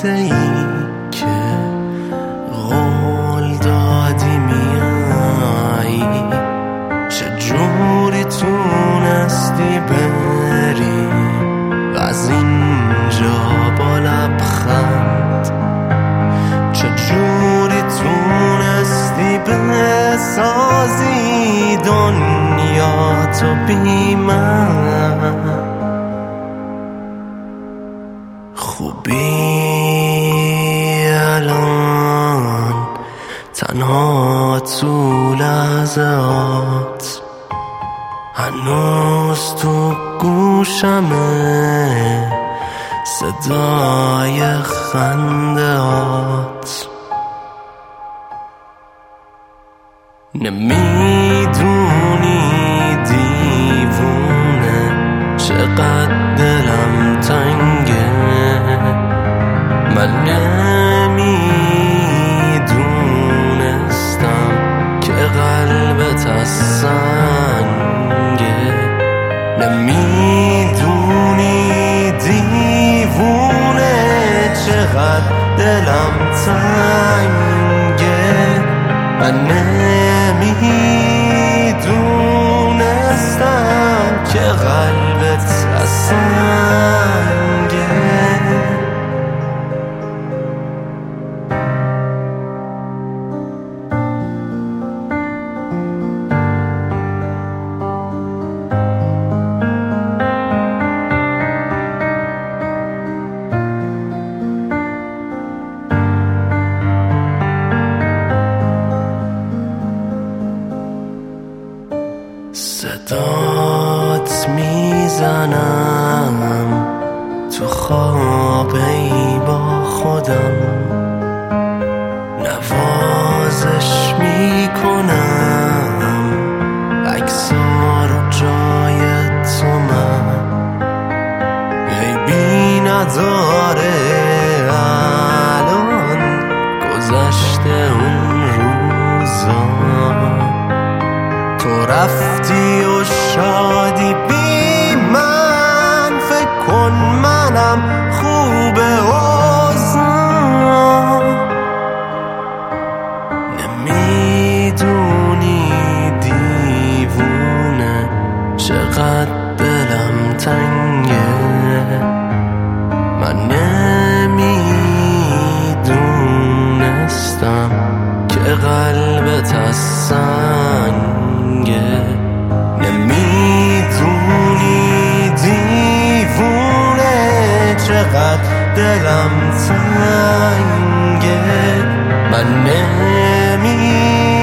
هفته ای که قول دادی میایی، چجوری تونستی بری از اینجا با لبخند، چجوری تونستی بسازی دنیا تو بی من. خوبی الان تنها تو لحظات، هنوز تو گوشمه صدای خندهات. نمیدونی دیوونه چقدر دلم تنگه، من نمیدونستم که قلبت از سنگه. نمیدونی دیوونه چقدر دلم تنگه، من نمیدونستم که قلبت از سنگه. صدات میزنم تو خواب ای با خودم، نوازش میکنم عکس‌ها رو جای تو من. عیبی نداره الان گذشته اون روزا، تو رفتی و شادی بی من، فکر کن منم خوبه اوضاع. نمیدونی دیوونه چقدر دلم تنگه، من نمیدونستم که قلبت از سنگه. نمیدونی دیوونه چقدر دلم تنگه، من نمیدونستم